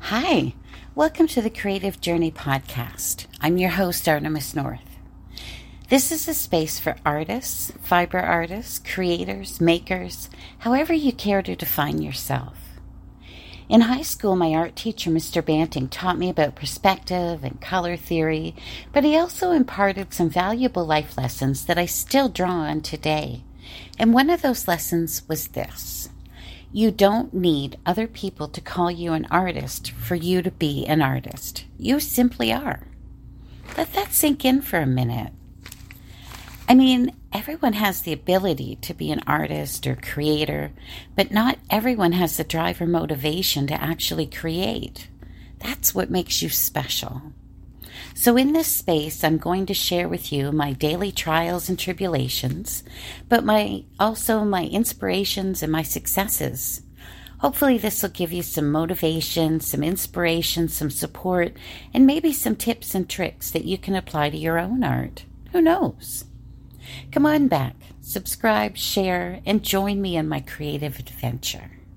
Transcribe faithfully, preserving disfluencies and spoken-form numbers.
Hi, welcome to the Creative Journey Podcast. I'm your host, Artemis North. This is a space for artists, fiber artists, creators, makers, however you care to define yourself. In high school, my art teacher, Mister Banting, taught me about perspective and color theory, but he also imparted some valuable life lessons that I still draw on today. And one of those lessons was this. You don't need other people to call you an artist for you to be an artist. You simply are. Let that sink in for a minute. I mean, everyone has the ability to be an artist or creator, but not everyone has the drive or motivation to actually create. That's what makes you special. So in this space, I'm going to share with you my daily trials and tribulations, but my also my inspirations and my successes. Hopefully this will give you some motivation, some inspiration, some support, and maybe some tips and tricks that you can apply to your own art. Who knows? Come on back, subscribe, share, and join me in my creative adventure.